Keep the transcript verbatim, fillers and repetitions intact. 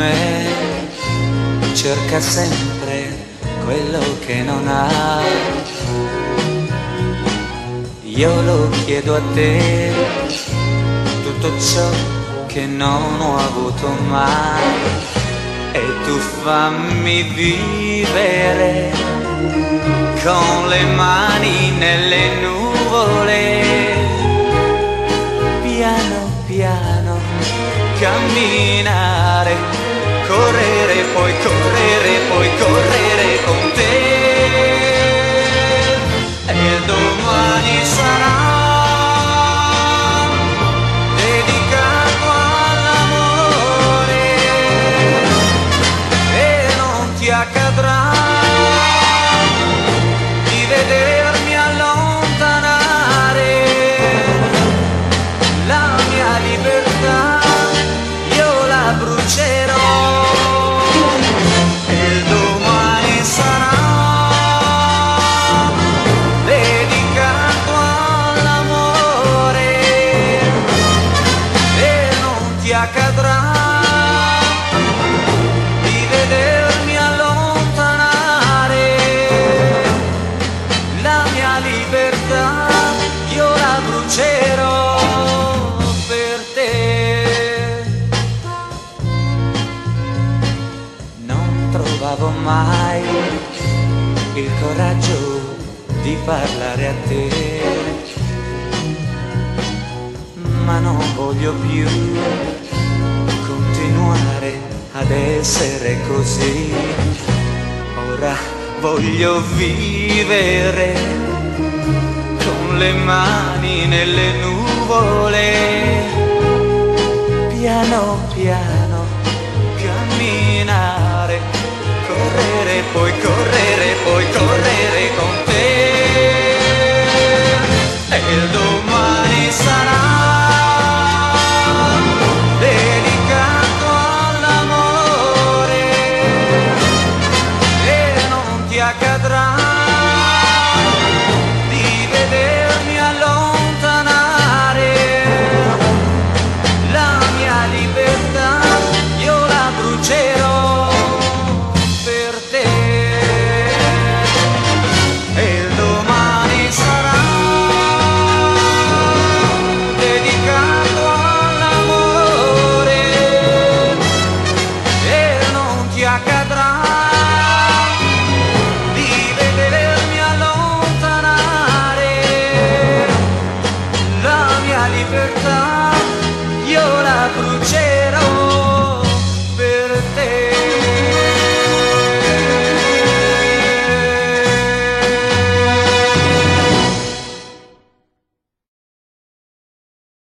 me cerca sempre quello che non ha. Io lo chiedo a te, tutto ciò che non ho avuto mai, e tu fammi vivere con le mani nelle nuvole, piano piano camminare, correre, poi correre, poi correre con te. E domani sarà dedicato all'amore e non ti accadrà di vedermi allontanare. La mia libertà io la brucerò. E domani sarà dedicato all'amore e non ti accadrà di vedermi allontanare. La mia libertà io la brucerò per te. Non trovavo mai il coraggio di parlare a te, ma non voglio più continuare ad essere così. Ora voglio vivere con le mani nelle nuvole, piano piano